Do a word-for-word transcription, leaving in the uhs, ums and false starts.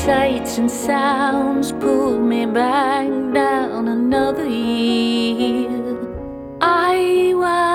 sights and sounds pull me back down another year. I was